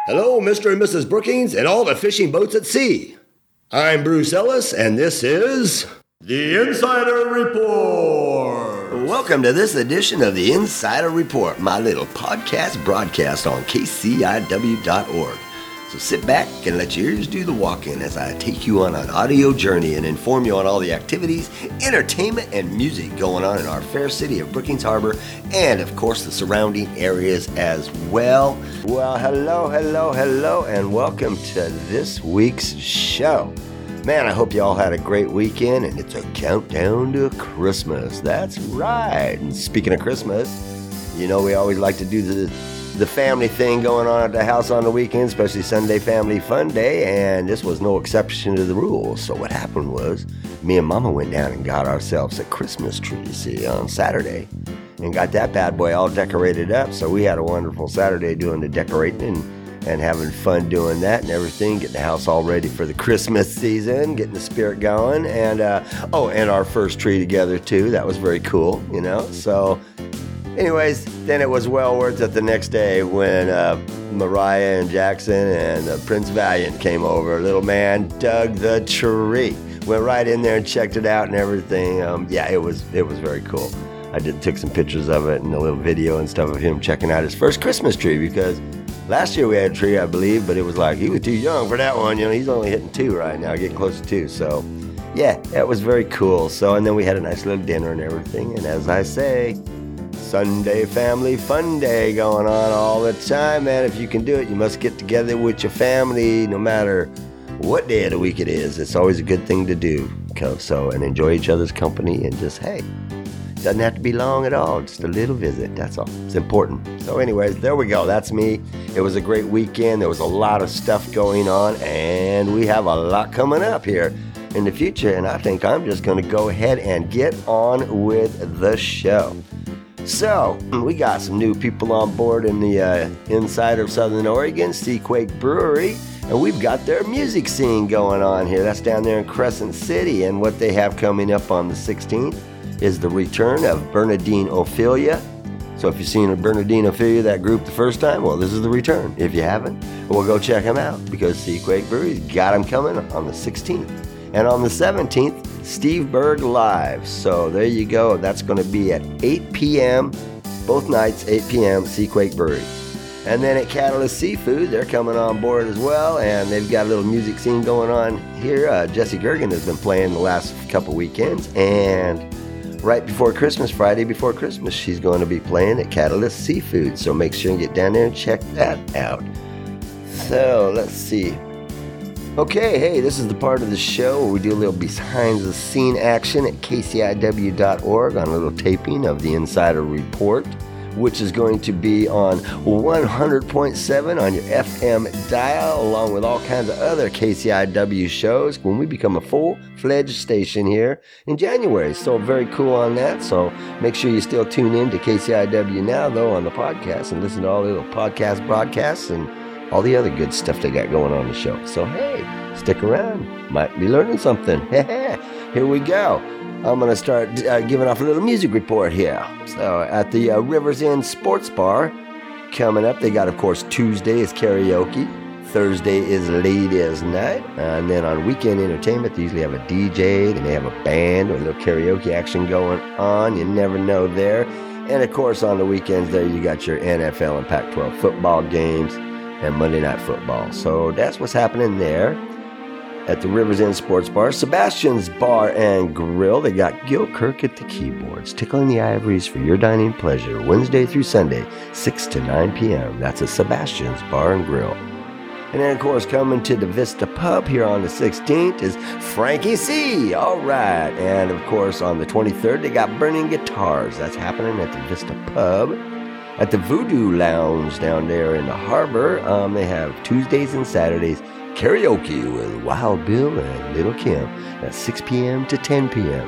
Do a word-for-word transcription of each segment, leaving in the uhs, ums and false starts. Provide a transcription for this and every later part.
Hello, Mister and Missus Brookings and all the fishing boats at sea. I'm Bruce Ellis, and this is The Insider Report. Welcome to this edition of The Insider Report, my little podcast broadcast on K C I W dot org. So sit back and let your ears do the walking as I take you on an audio journey and inform you on all the activities, entertainment, and music going on in our fair city of Brookings Harbor and, of course, the surrounding areas as well. Well, hello, hello, hello, and welcome to this week's show. Man, I hope you all had a great weekend, and it's a countdown to Christmas. That's right. And speaking of Christmas, you know we always like to do the the family thing going on at the house on the weekend, especially Sunday Family Fun Day, and this was no exception to the rules. So what happened was, me and Mama went down and got ourselves a Christmas tree, you see, on Saturday, and got that bad boy all decorated up. So we had a wonderful Saturday doing the decorating and, and having fun doing that and everything, getting the house all ready for the Christmas season, getting the spirit going, and uh, oh, and our first tree together too. That was very cool, you know, so... Anyways, then it was well worth it the next day when uh, Mariah and Jackson and uh, Prince Valiant came over. Little man dug the tree. Went right in there and checked it out and everything. Um, yeah, it was it was very cool. I did took some pictures of it and a little video and stuff of him checking out his first Christmas tree, because last year we had a tree, I believe, but it was like he was too young for that one. You know, he's only hitting two right now, getting close to two. So, yeah, that was very cool. So, and then we had a nice little dinner and everything. And as I say, Sunday Family Fun Day going on all the time, man. If you can do it, you must get together with your family no matter what day of the week it is. It's always a good thing to do. So, and enjoy each other's company and just, hey, doesn't have to be long at all. Just a little visit. That's all. It's important. So anyways, there we go. That's me. It was a great weekend. There was a lot of stuff going on, and we have a lot coming up here in the future. And I think I'm just going to go ahead and get on with the show. So, we got some new people on board in the uh, inside of Southern Oregon, Seaquake Brewery, and we've got their music scene going on here. That's down there in Crescent City, and what they have coming up on the sixteenth is the return of Bernadine Ophelia. So if you've seen a Bernadine Ophelia, that group, the first time, well, this is the return. If you haven't, well, go check them out, because Seaquake Brewery's got them coming on the sixteenth. And on the seventeenth, Steve Berg Live. So there you go. That's going to be at eight p.m. both nights, eight p.m. Seaquake Brewery. And then at Catalyst Seafood, they're coming on board as well, and they've got a little music scene going on here. Uh, Jesse Gergen has been playing the last couple weekends, and right before Christmas, Friday before Christmas, she's going to be playing at Catalyst Seafood. So make sure you get down there and check that out. So let's see. Okay, hey, this is the part of the show where we do a little behind-the-scene action at K C I W dot org on a little taping of the Insider Report, which is going to be on one hundred point seven on your F M dial, along with all kinds of other K C I W shows when we become a full-fledged station here in January. So very cool on that. So make sure you still tune in to K C I W now, though, on the podcast, and listen to all the little podcast broadcasts and all the other good stuff they got going on the show. So, hey, stick around. Might be learning something. Here we go. I'm going to start uh, giving off a little music report here. So, at the uh, Rivers Inn Sports Bar, coming up, they got, of course, Tuesday is karaoke. Thursday is ladies' night. Uh, and then on weekend entertainment, they usually have a D J. They may have a band or a little karaoke action going on. You never know there. And, of course, on the weekends there, you got your N F L and Pac twelve football games and Monday Night Football. So that's what's happening there at the Rivers Inn Sports Bar. Sebastian's Bar and Grill. They got Gil Kirk at the keyboards, tickling the ivories for your dining pleasure, Wednesday through Sunday, six to nine p.m. That's at Sebastian's Bar and Grill. And then, of course, coming to the Vista Pub here on the sixteenth is Frankie C. All right. And, of course, on the twenty-third, they got Burning Guitars. That's happening at the Vista Pub. At the Voodoo Lounge down there in the harbor, um, they have Tuesdays and Saturdays karaoke with Wild Bill and Little Kim at six p.m. to ten p.m.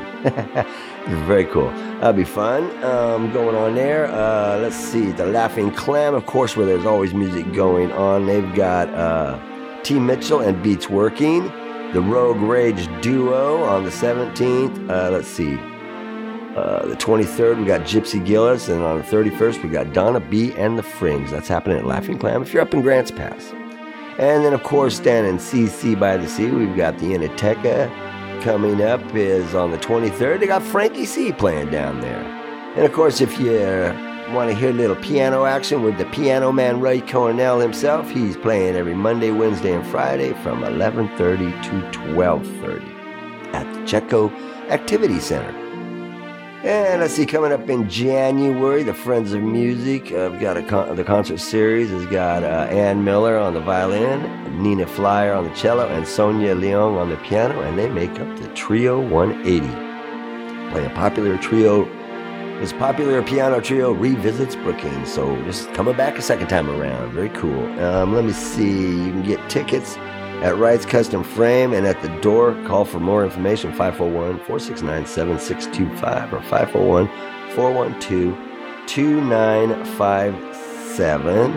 Very cool. That'll be fun um, going on there. Uh, let's see. The Laughing Clam, of course, where there's always music going on. They've got uh, T. Mitchell and Beats Working. The Rogue Rage Duo on the seventeenth. Uh, let's see. Uh, the twenty-third, we got Gypsy Gillis, and on the thirty-first, we got Donna B. and the Frings. That's happening at Laughing Clam if you're up in Grants Pass. And then, of course, down in C C by the Sea, we've got the Inateca. Coming up is on the twenty-third. They got Frankie C playing down there. And, of course, if you want to hear a little piano action with the piano man Ray Cornell himself, he's playing every Monday, Wednesday, and Friday from eleven thirty to twelve thirty at the Checo Activity Center. And let's see, coming up in January, the Friends of Music. Uh, we've got a con- the concert series has got uh, Ann Miller on the violin, Nina Flyer on the cello, and Sonia Leong on the piano, and they make up the Trio one eighty. Play a popular trio. This popular piano trio revisits Brookings, so just coming back a second time around. Very cool. Um, let me see. You can get tickets at Wright's Custom Frame, and at the door, call for more information, five four one, four six nine, seven six two five or five four one, four one two, two nine five seven.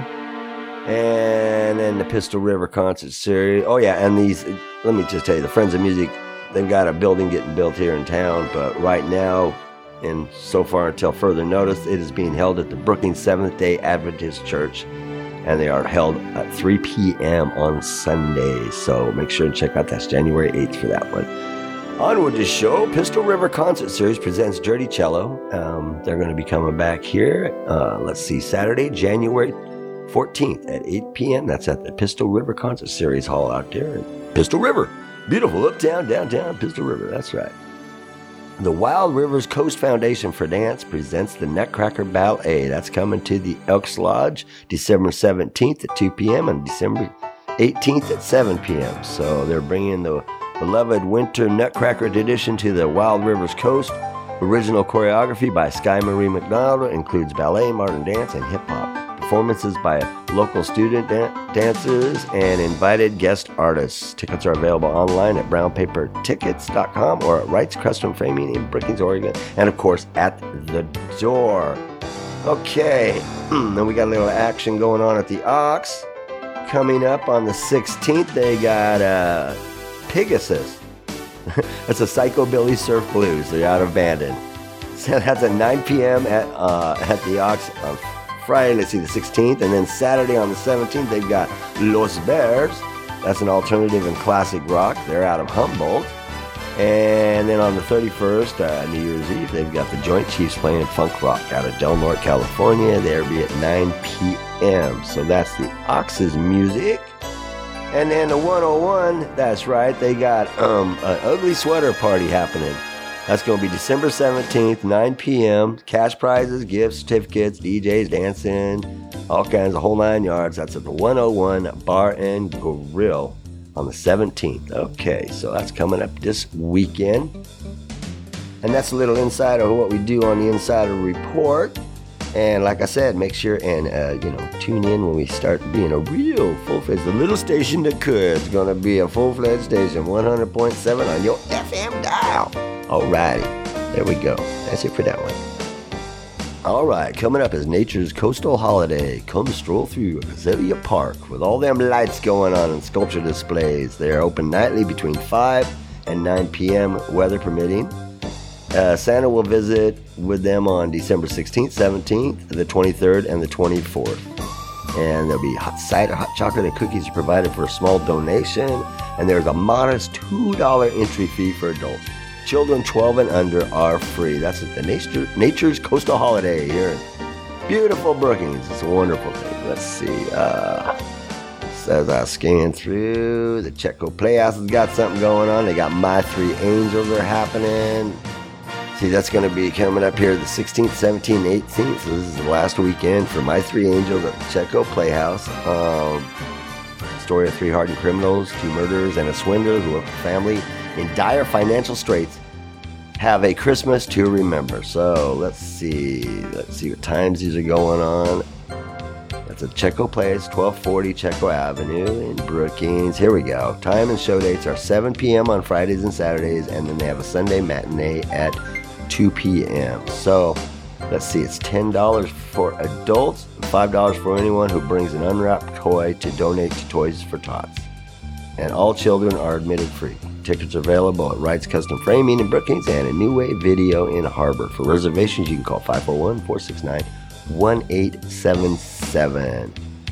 And then the Pistol River Concert Series. Oh, yeah, and these, let me just tell you, the Friends of Music, they've got a building getting built here in town, but right now, and so far until further notice, it is being held at the Brookings Seventh-day Adventist Church. And they are held at three p.m. on Sundays. So make sure to check out. That's January eighth for that one. On with the show, Pistol River Concert Series presents Dirty Cello. Um, they're going to be coming back here. Uh, let's see, Saturday, January fourteenth at eight p.m. That's at the Pistol River Concert Series Hall out there in Pistol River. Beautiful uptown, downtown Pistol River. That's right. The Wild Rivers Coast Foundation for Dance presents the Nutcracker Ballet. That's coming to the Elks Lodge December seventeenth at two p.m. and December eighteenth at seven p.m. So they're bringing the beloved winter Nutcracker tradition to the Wild Rivers Coast. Original choreography by Sky Marie McDonald includes ballet, modern dance, and hip-hop. Performances by local student dan- dancers and invited guest artists. Tickets are available online at brown paper tickets dot com or at Wright's Custom Framing in Brookings, Oregon, and of course at the door. Okay, then we got a little action going on at the Ox. Coming up on the sixteenth, they got uh, Pegasus. That's a Psychobilly Surf Blues. They're out of Bandon. So that's at nine p.m. at uh, at the Ox on Friday, let's see, the sixteenth, and then Saturday on the seventeenth, they've got Los Bears. That's an alternative and classic rock. They're out of Humboldt. And then on the thirty-first, uh, New Year's Eve, they've got the Joint Chiefs playing funk rock out of Del Norte, California. They'll be at nine p.m. So that's the Ox's music. And then the one oh one, that's right, they got um, an ugly sweater party happening. That's going to be December seventeenth, nine p.m. Cash prizes, gifts, certificates, D Js, dancing, all kinds of whole nine yards. That's at the one oh one Bar and Grill on the seventeenth. Okay, so that's coming up this weekend. And that's a little insight on what we do on the Insider Report. And like I said, make sure and, uh, you know, tune in when we start being a real full-fledged, the little station that could. It's going to be a full-fledged station, one hundred point seven on your F M dial. Alrighty, there we go. That's it for that one. Alright, coming up is Nature's Coastal Holiday. Come stroll through Azalea Park with all them lights going on and sculpture displays. They are open nightly between five and nine p.m., weather permitting. Uh, Santa will visit with them on December sixteenth, seventeenth, the twenty-third, and the twenty-fourth. And there'll be hot cider, hot chocolate, and cookies provided for a small donation. And there's a modest two dollars entry fee for adults. Children twelve and under are free. That's at the Nature, Nature's Coastal Holiday here in beautiful Brookings. It's a wonderful thing. Let's see. Uh, as I scan through, the Checo Playhouse has got something going on. They got My Three Angels are happening. See, that's going to be coming up here the sixteenth, seventeenth, eighteenth. So this is the last weekend for My Three Angels at the Checo Playhouse. Um, story of three hardened criminals, two murderers, and a swindler who have a family in dire financial straits have a Christmas to remember. So let's see. Let's see what times these are going on. That's at Checo Place, twelve forty Checo Avenue in Brookings. Here we go. Time and show dates are seven p.m. on Fridays and Saturdays, and then they have a Sunday matinee at two p.m. So let's see. It's ten dollars for adults, five dollars for anyone who brings an unwrapped toy to donate to Toys for Tots. And all children are admitted free. Tickets are available at Wright's Custom Framing in Brookings and a New Wave Video in Harbor. For reservations, you can call five four one, four six nine, one eight seven seven.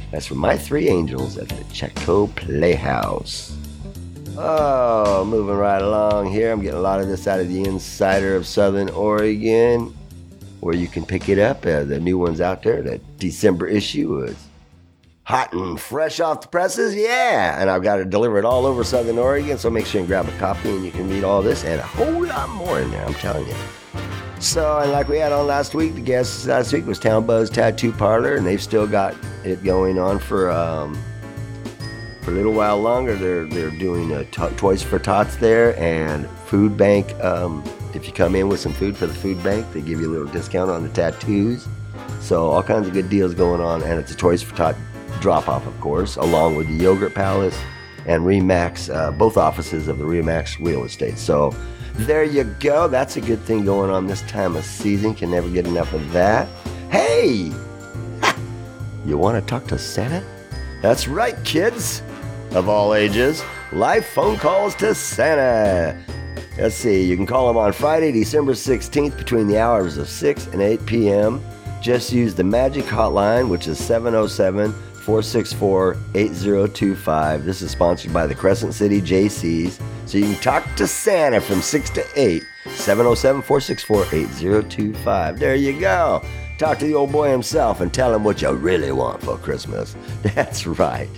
That's from My Three Angels at the Chetco Playhouse. Oh, moving right along here. I'm getting a lot of this out of the Insider of Southern Oregon, where you can pick it up. Uh, the new one's out there. The December issue is hot and fresh off the presses. Yeah, and I've got it delivered all over Southern Oregon, so make sure you grab a copy and you can read all this and a whole lot more in there, I'm telling you. So, and like we had on last week, the guest last week was Town Buzz Tattoo Parlor, and they've still got it going on for um, for a little while longer. They're they're doing uh, to- Toys for Tots there, and food bank. Um, if you come in with some food for the food bank, they give you a little discount on the tattoos. So all kinds of good deals going on, and it's a Toys for Tot drop-off, of course, along with the Yogurt Palace and Remax, uh, both offices of the Remax real estate. So there you go. That's a good thing going on this time of season. Can never get enough of that. Hey! Ha! You want to talk to Santa? That's right, kids of all ages. Live phone calls to Santa. Let's see. You can call him on Friday, December sixteenth between the hours of six and eight p.m. Just use the magic hotline, which is seven oh seven, four six four, eight oh two five. This is sponsored by the Crescent City J Cs. So you can talk to Santa from six to eight, seven oh seven, four six four, eight oh two five. There you go. Talk to the old boy himself and tell him what you really want for Christmas. That's right.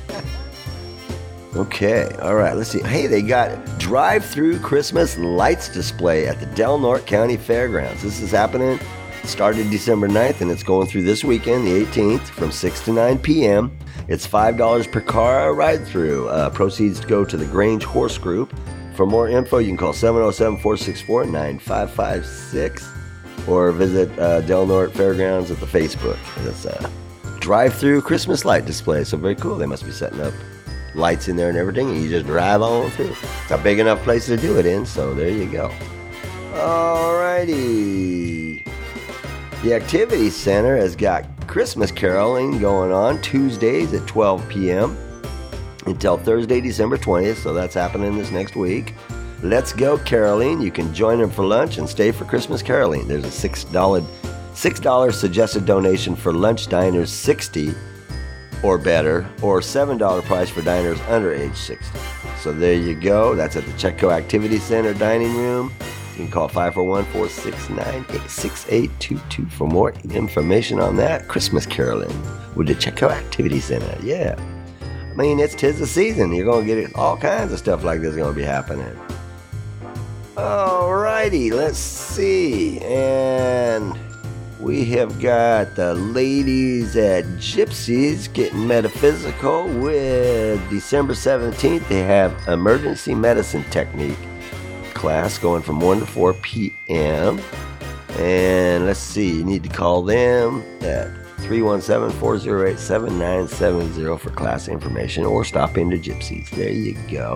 Okay, all right, let's see. Hey, they got drive-through Christmas lights display at the Del Norte County Fairgrounds. This is happening, started December ninth, and it's going through this weekend, the eighteenth, from six to nine p.m. It's five dollars per car ride-through. Uh, proceeds to go to the Grange Horse Group. For more info, you can call seven oh seven, four six four, nine five five six or visit uh, Del Norte Fairgrounds at the Facebook. It's a drive-through Christmas light display, so very cool. They must be setting up lights in there and everything, and you just drive on through. It's a big enough place to do it in, so there you go. Alrighty. The Activity Center has got Christmas caroling going on Tuesdays at twelve p.m. until Thursday, December twentieth, so that's happening this next week. Let's Go Caroling. You can join them for lunch and stay for Christmas caroling. There's a six dollars six dollars suggested donation for lunch diners sixty or better, or seven dollars price for diners under age sixty. So there you go. That's at the Chetco Activity Center dining room. You can call five four one, four six nine, six eight two two for more information on that. Christmas caroling with the Chetco Activity Center. Yeah. I mean, it's 'tis the season. You're going to get it, all kinds of stuff like this is going to be happening. Alrighty, let's see. And we have got the ladies at Gypsies getting metaphysical with December seventeenth. They have emergency medicine technique class going from one to four p.m. And let's see, you need to call them at three one seven, four oh eight, seven nine seven oh for class information, or stop into Gypsies. There you go.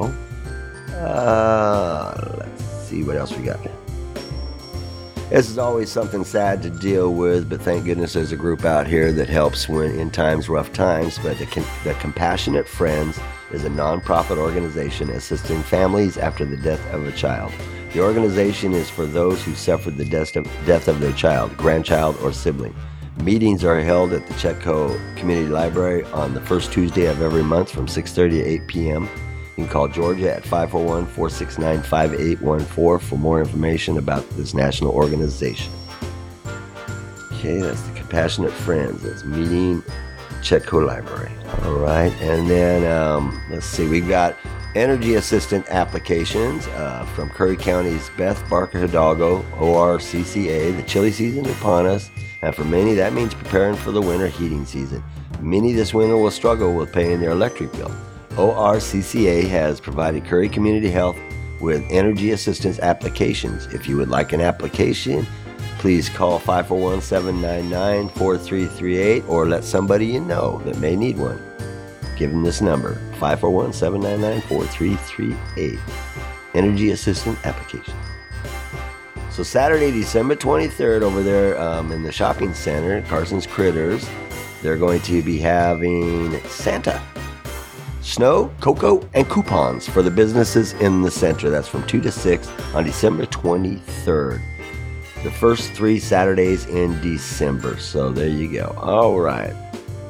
Uh, let's see what else we got. This is always something sad to deal with, but thank goodness there's a group out here that helps when in times, rough times. But the, the Compassionate Friends is a nonprofit organization assisting families after the death of a child. The organization is for those who suffered the death of, death of their child, grandchild, or sibling. Meetings are held at the Chetco Community Library on the first Tuesday of every month from six thirty to eight p.m. You can call Georgia at five four one, four six nine, five eight one four for more information about this national organization. Okay, that's the Compassionate Friends. That's meeting Chetco Library. All right, and then um, let's see, we've got energy assistant applications uh, from Curry County's Beth Barker Hidalgo, O R C C A. The chilly season is upon us, and for many that means preparing for the winter heating season. Many this winter will struggle with paying their electric bill. O R C C A has provided Curry Community Health with energy assistance applications. If you would like an application, please call five four one, seven nine nine, four three three eight or let somebody you know that may need one. Give them this number, five four one, seven nine nine, four three three eight. Energy assistant applications. So Saturday, December twenty-third, over there um, in the shopping center, Carson's Critters, they're going to be having Santa. Snow, cocoa, and coupons for the businesses in the center. That's from two to six on December twenty-third. The first three Saturdays in December. So there you go. All right.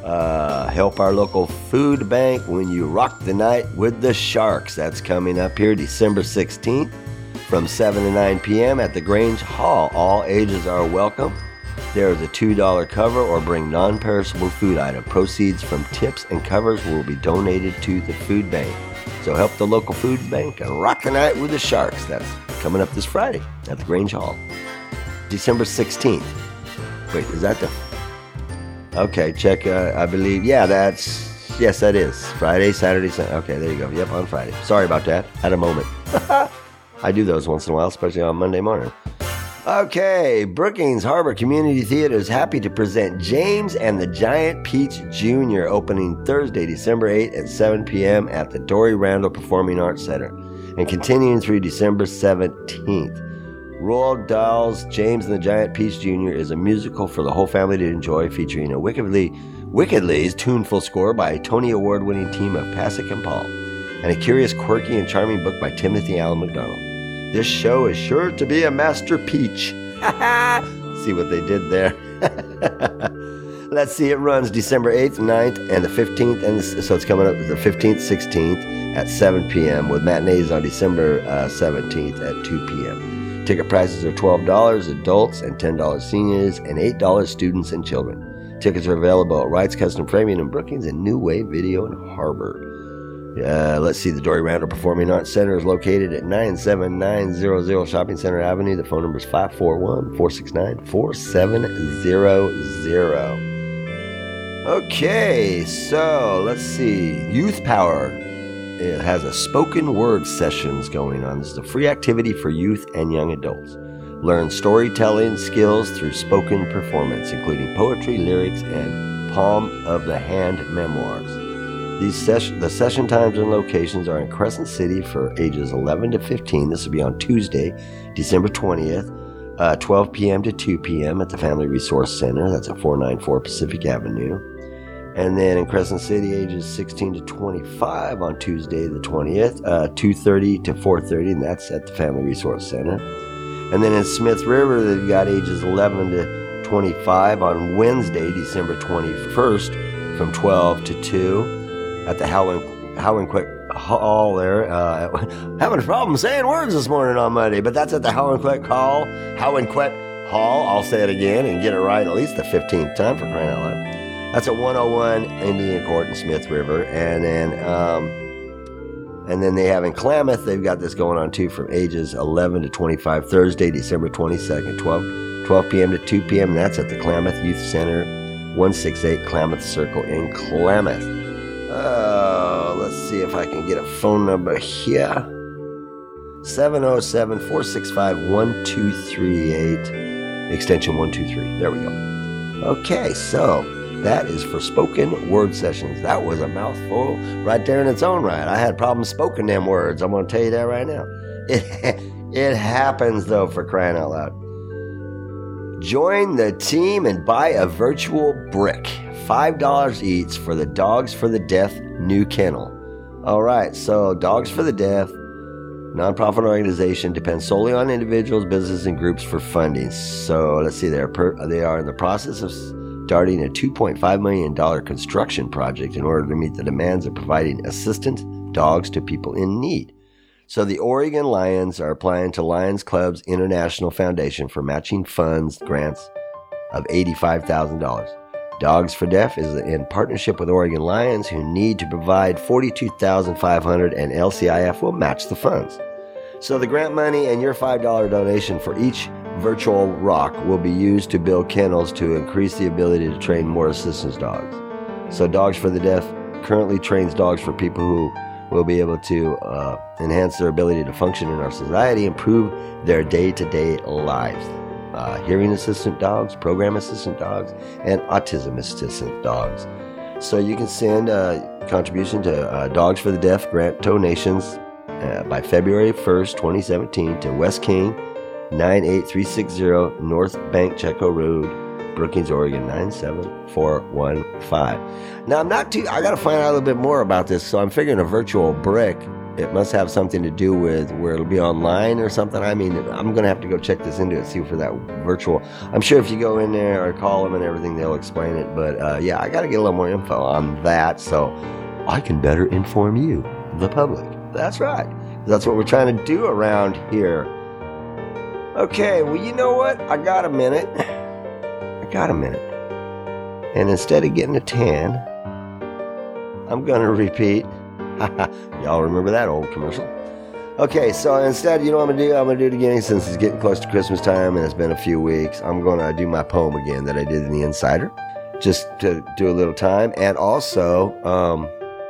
Uh, help our local food bank when you rock the night with the Sharks. That's coming up here December sixteenth from seven to nine p.m. at the Grange Hall. All ages are welcome. There is a two dollars cover or bring non-perishable food item. Proceeds from tips and covers will be donated to the food bank. So help the local food bank and rock the night with the Sharks. That's coming up this Friday at the Grange Hall. December sixteenth. Wait, is that the... Okay, check, uh, I believe... Yeah, that's... Yes, that is. Friday, Saturday, Sunday. Okay, there you go. Yep, on Friday. Sorry about that. Had a moment. I do those once in a while, especially on Monday morning. Okay, Brookings Harbor Community Theater is happy to present James and the Giant Peach Junior opening Thursday, December eighth at seven p.m. at the Dory Randall Performing Arts Center and continuing through December seventeenth. Roald Dahl's James and the Giant Peach Junior is a musical for the whole family to enjoy, featuring a wickedly, wickedly's tuneful score by a Tony Award-winning team of Pasek and Paul, and a curious, quirky, and charming book by Timothy Allen McDonald. This show is sure to be a master peach. See what they did there. Let's see, it runs December eighth, ninth, and the fifteenth, and so it's coming up the fifteenth, sixteenth at seven p.m. with matinees on December uh, seventeenth at two p.m. Ticket prices are twelve dollars adults and ten dollars seniors and eight dollars students and children. Tickets are available at Wright's Custom Framing in Brookings and New Wave Video in Harbor. Uh, let's see, the Dory Randall Performing Arts Center is located at nine seven nine zero zero Shopping Center Avenue. The phone number is five four one, four six nine, four seven zero zero. Okay, so let's see. Youth Power. It has a spoken word sessions going on. This is a free activity for youth and young adults. Learn storytelling skills through spoken performance, including poetry, lyrics, and palm of the hand memoirs. These ses- the session times and locations are in Crescent City for ages eleven to fifteen. This will be on Tuesday, December twentieth, uh, twelve p.m. to two p.m. at the Family Resource Center. That's at four ninety-four Pacific Avenue. And then in Crescent City, ages sixteen to twenty-five on Tuesday the twentieth, uh, two thirty to four thirty, and that's at the Family Resource Center. And then in Smith River, they've got ages eleven to twenty-five on Wednesday, December twenty-first, from twelve to two. At the Howenquick Hall there. Uh, having a problem saying words this morning on Monday, but that's at the Howenquick Hall. Howenquick Hall. I'll say it again and get it right at least the fifteenth time, for crying out loud. That's at one oh one Indian Court in Smith River. And then um, and then they have in Klamath, they've got this going on too from ages eleven to twenty-five, Thursday, December twenty-second, twelve p.m. to two p.m. And that's at the Klamath Youth Center, one sixty-eight Klamath Circle in Klamath. Uh, let's see if I can get a phone number here. seven oh seven, four six five, one two three eight, extension one two three. There we go. Okay, so that is for spoken word sessions. That was a mouthful right there in its own right. I had problems spoken them words. I'm going to tell you that right now. It, it happens, though, for crying out loud. Join the team and buy a virtual brick. five dollars each for the Dogs for the Deaf new kennel. All right, so Dogs for the Deaf, nonprofit organization, depends solely on individuals, businesses, and groups for funding. So let's see, they're per, they are in the process of starting a two point five million dollars construction project in order to meet the demands of providing assistant dogs to people in need. So the Oregon Lions are applying to Lions Club's International Foundation for matching funds grants of eighty-five thousand dollars. Dogs for Deaf is in partnership with Oregon Lions, who need to provide forty-two thousand five hundred dollars, and L C I F will match the funds. So the grant money and your five dollars donation for each virtual rock will be used to build kennels to increase the ability to train more assistance dogs. So Dogs for the Deaf currently trains dogs for people who will be able to uh, enhance their ability to function in our society, improve their day-to-day lives. Uh, hearing assistant dogs, program assistant dogs, and autism assistant dogs. So you can send a contribution to uh, Dogs for the Deaf grant donations uh, by February first, twenty seventeen to West King, nine eight three six zero North Bank Checo Road, Brookings, Oregon, nine seven four one five. Now, I'm not too, I got to find out a little bit more about this, so I'm figuring a virtual brick it must have something to do with where it'll be online or something. I mean, I'm going to have to go check this into it, see for that virtual. I'm sure if you go in there or call them and everything, they'll explain it. But uh, yeah, I got to get a little more info on that so I can better inform you, the public. That's right. That's what we're trying to do around here. Okay, well, you know what? I got a minute. I got a minute. And instead of getting a tan, I'm going to repeat. Y'all remember that old commercial? Okay, so instead, you know what I'm going to do? I'm going to do it again since it's getting close to Christmas time and it's been a few weeks. I'm going to do my poem again that I did in The Insider, just to do a little time. And also, um,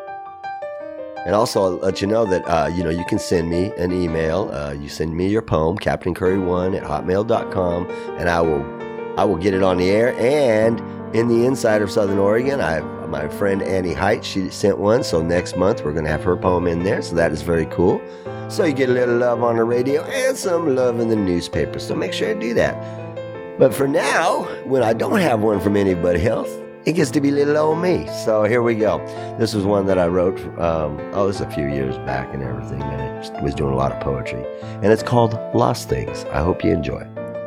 and also I'll let you know that, uh, you know, you can send me an email. Uh, you send me your poem, captain curry one at hotmail dot com, and I will, I will get it on the air. And in The Insider of Southern Oregon, I have my friend Annie Height. She sent one, so next month we're going to have her poem in there, so that is very cool. So you get a little love on the radio and some love in the newspaper, so make sure to do that. But for now, when I don't have one from anybody else, it gets to be little old me. So here we go. This was one that I wrote, um, oh, this is a few years back and everything, and it was doing a lot of poetry. And it's called Lost Things. I hope you enjoy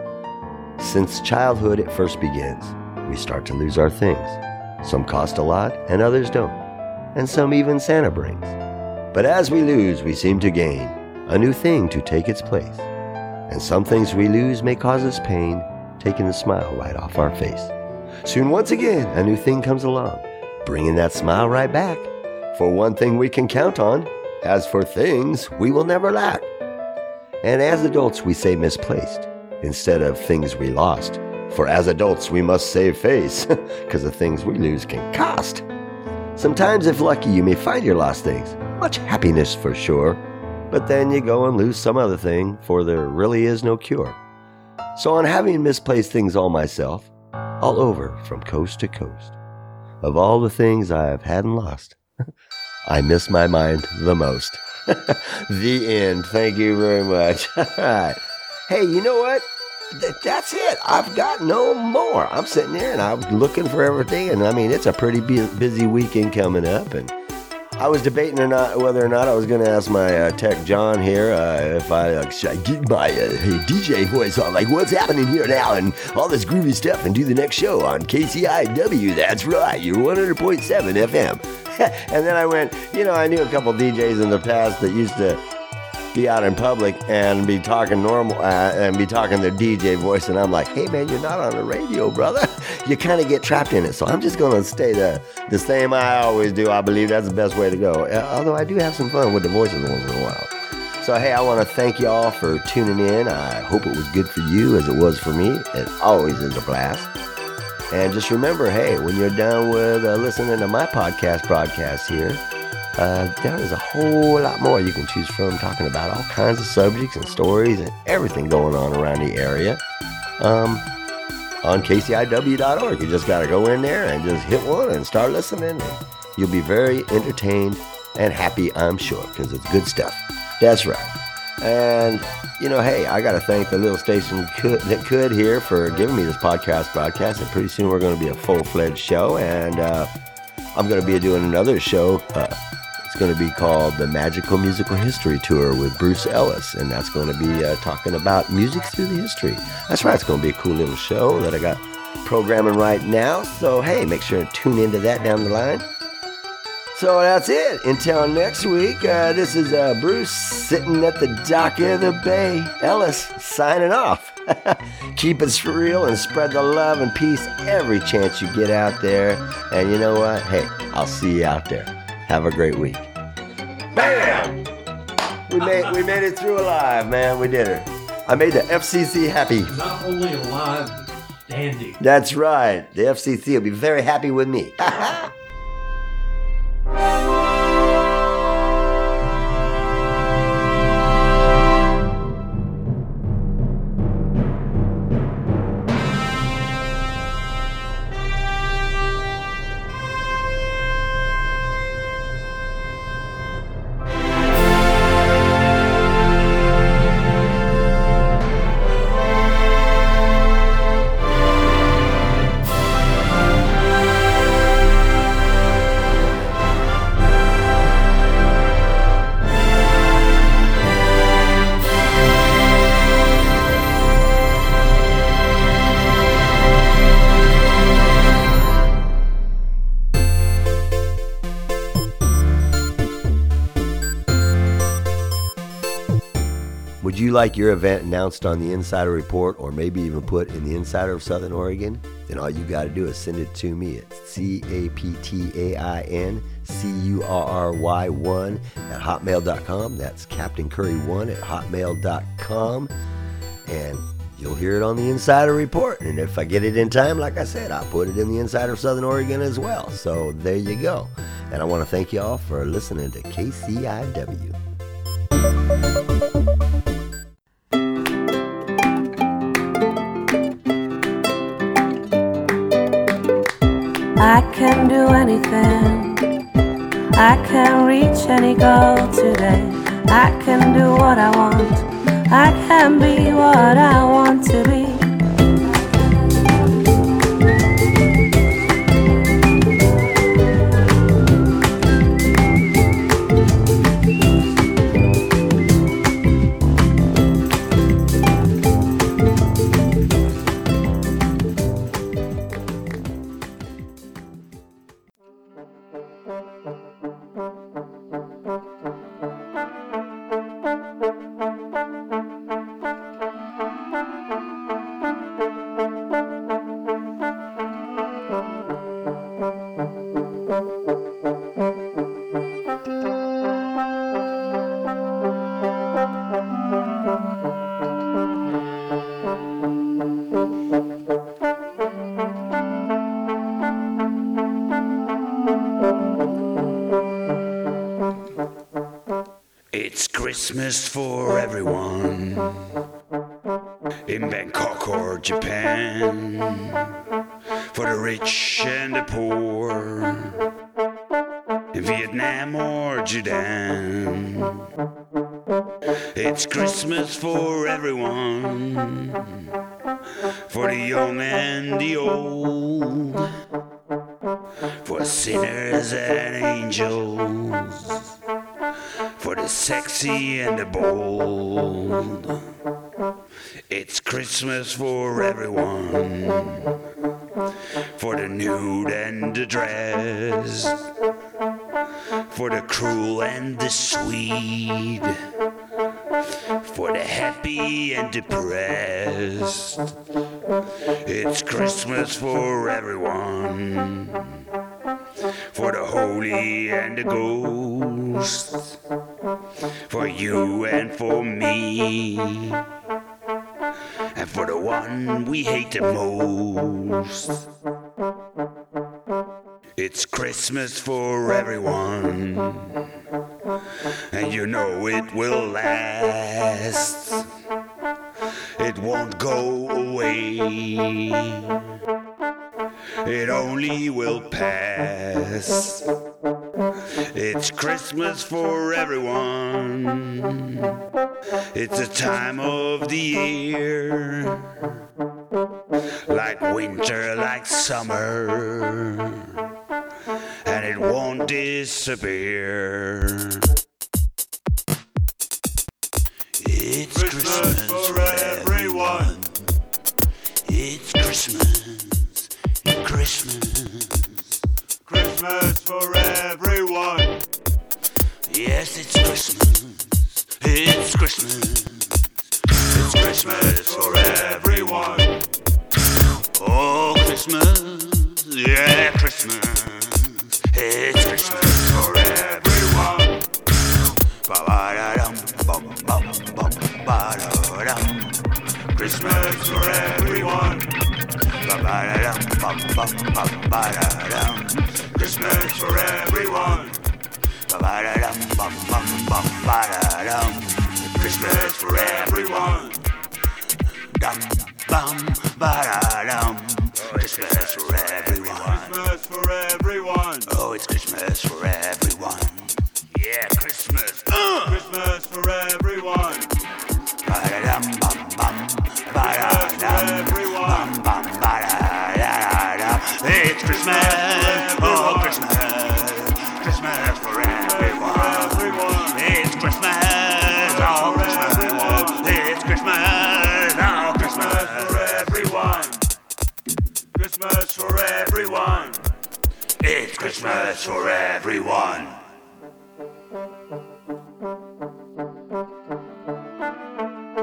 it. Since childhood it first begins, we start to lose our things. Some cost a lot and others don't, and some even Santa brings. But as we lose, we seem to gain a new thing to take its place. And some things we lose may cause us pain, taking the smile right off our face. Soon once again, a new thing comes along, bringing that smile right back. For one thing we can count on, as for things we will never lack. And as adults we say misplaced, instead of things we lost. For as adults we must save face, because the things we lose can cost. Sometimes if lucky you may find your lost things, much happiness for sure. But then you go and lose some other thing, for there really is no cure. So on having misplaced things all myself, all over from coast to coast, of all the things I have had and lost, I miss my mind the most. The end. Thank you very much. All right. Hey, you know what? Th- that's it. I've got no more. I'm sitting there and I'm looking for everything. And I mean, it's a pretty bu- busy weekend coming up. And I was debating or not whether or not I was going to ask my uh, tech John here uh, if I uh, should I get my uh, D J voice on, like what's happening here now and all this groovy stuff, and do the next show on K C I W. That's right, you're one hundred point seven F M. And then I went, you know, I knew a couple D Js in the past that used to be out in public and be talking normal uh, and be talking their D J voice, and I'm like, hey man, you're not on the radio, brother. You kind of get trapped in it. So I'm just going to stay the, the same I always do. I believe that's the best way to go. Uh, although I do have some fun with the voices once in a while. So hey, I want to thank y'all for tuning in. I hope it was good for you as it was for me. It always is a blast. And just remember, hey, when you're done with uh, listening to my podcast broadcast here, Uh, there is a whole lot more you can choose from, talking about all kinds of subjects and stories and everything going on around the area um, on K C I W dot org. You just got to go in there and just hit one and start listening. And you'll be very entertained and happy, I'm sure, because it's good stuff. That's right. And, you know, hey, I got to thank the little station could, that could here for giving me this podcast broadcast. And pretty soon we're going to be a full-fledged show. And uh, I'm going to be doing another show. Uh, It's going to be called the Magical Musical History Tour with Bruce Ellis, and that's going to be uh, talking about music through the history. That's right, it's going to be a cool little show that I got programming right now. So, hey, make sure to tune into that down the line. So that's it. Until next week, uh, this is uh, Bruce sitting at the dock of the bay. Ellis signing off. Keep it real and spread the love and peace every chance you get out there. And you know what? Hey, I'll see you out there. Have a great week. Bam! We made we made it through alive, man. We did it. I made the F C C happy. Not only alive, but standing. That's right. The F C C will be very happy with me. Would you like your event announced on the Insider Report or maybe even put in the Insider of Southern Oregon? Then all you got to do is send it to me at C A P T A I N C U R R Y one at hotmail dot com. That's Captain Curry one at hotmail dot com. And you'll hear it on the Insider Report. And if I get it in time, like I said, I'll put it in the Insider of Southern Oregon as well. So there you go. And I want to thank you all for listening to K C I W. I can do anything. I can reach any goal today. I can do what I want. I can be what I want to be. It's Christmas for everyone in Bangkok or Japan, for the rich and the poor in Vietnam or Sudan. It's Christmas for everyone, for the young and the old, for sinners and angels, for the sexy and the bold. It's Christmas for everyone, for the nude and the dressed, for the cruel and the sweet, for the happy and depressed. It's Christmas for everyone, for the holy and the ghost, for you and for me, and for the one we hate the most. It's Christmas for everyone, and you know it will last. It won't go away. It only will pass. It's Christmas for everyone. It's a time of the year, like winter, like summer, and it won't disappear. It's Christmas, Christmas for everyone. It's Christmas. Christmas, Christmas for everyone. Yes, it's Christmas, it's Christmas, it's Christmas for everyone. Oh, Christmas, yeah, Christmas, it's Christmas for everyone. Ba-ba-da-dum, bum-bum-bum, ba-da-dum. Christmas for everyone. Ba-ba-da-dum, bum-bum-bum-ba-da-dum. Christmas for everyone. Ba-ba-da-dum, bum-bum-bum-ba-da-dum. Christmas for everyone. Dum, bum, ba-da-dum. Christmas for everyone. Christmas for everyone. Oh, it's Christmas for everyone. Yeah, Christmas. Uh. Christmas for everyone. Ba-da-dum, bum-bum, ba-da-dum. Bum, bum, ba-da-da-da-da. It's Christmas, oh Christmas, Christmas for everyone. It's Christmas, oh Christmas, it's Christmas, oh Christmas for everyone. Christmas for everyone. It's Christmas for everyone.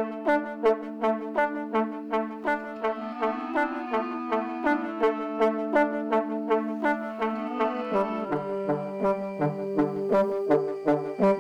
Bye.